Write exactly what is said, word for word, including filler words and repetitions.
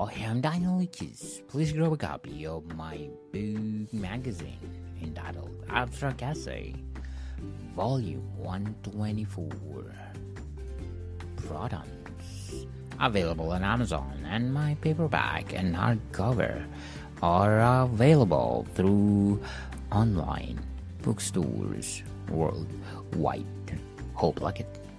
Hi, I'm Daniel Lucas. Please grab a copy of my book magazine entitled Abstract Essay, Volume one twenty-four. Protons. Available on Amazon, and my paperback and hardcover are available through online bookstores worldwide. Hope like it.